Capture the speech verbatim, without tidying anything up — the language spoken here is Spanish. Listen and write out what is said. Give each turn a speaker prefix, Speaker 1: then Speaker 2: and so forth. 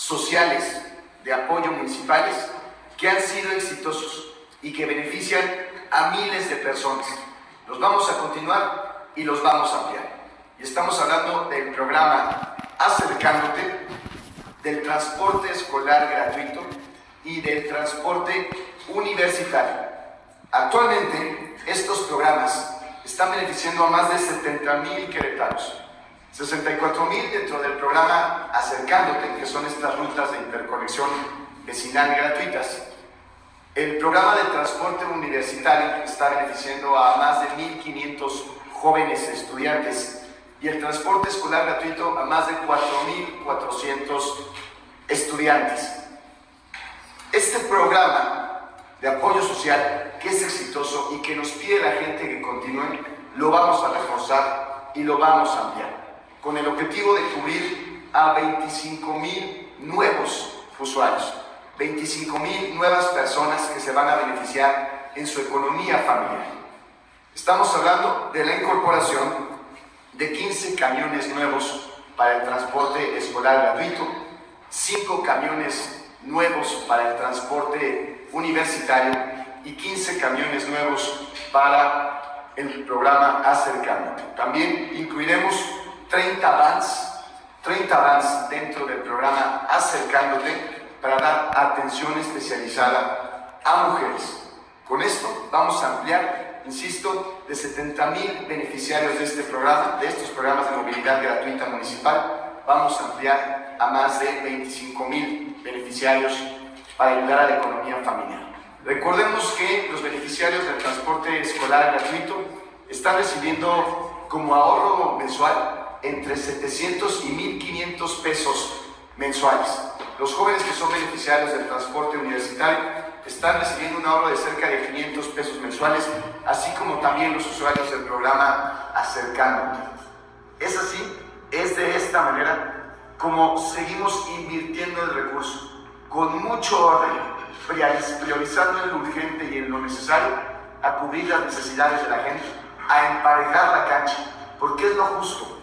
Speaker 1: sociales de apoyo municipales que han sido exitosos y que benefician a miles de personas. Los vamos a continuar y los vamos a ampliar. Y estamos hablando del programa Acercándote, del transporte escolar gratuito y del transporte universitario. Actualmente, estos programas están beneficiando a más de setenta mil queretanos, sesenta y cuatro mil dentro del programa Acercándote, que son estas rutas de interconexión vecinal gratuitas. El programa de transporte universitario está beneficiando a más de mil quinientos jóvenes estudiantes y el transporte escolar gratuito a más de cuatro mil cuatrocientos estudiantes. Este programa de apoyo social, que es exitoso y que nos pide la gente que continúe, lo vamos a reforzar y lo vamos a ampliar, con el objetivo de cubrir a veinticinco mil nuevos usuarios, veinticinco mil nuevas personas que se van a beneficiar en su economía familiar. Estamos hablando de la incorporación de quince camiones nuevos para el transporte escolar gratuito, cinco camiones nuevos para el transporte universitario y quince camiones nuevos para el programa Acercándote. También incluiremos treinta vans, treinta vans dentro del programa Acercándote para dar atención especializada a mujeres. Con esto vamos a ampliar, insisto, de setenta mil beneficiarios de este programa, de estos programas de movilidad gratuita municipal, vamos a ampliar a más de veinticinco mil beneficiarios para ayudar a la economía familiar. Recordemos que los beneficiarios del transporte escolar gratuito están recibiendo como ahorro mensual entre setecientos y mil quinientos pesos mensuales. Los jóvenes que son beneficiarios del transporte universitario están recibiendo un ahorro de cerca de quinientos pesos mensuales, así como también los usuarios del programa Acercándote. Es así, es de esta manera como seguimos invirtiendo el recurso, con mucho orden, priorizando en lo urgente y en lo necesario, a cubrir las necesidades de la gente, a emparejar la cancha, porque es lo justo.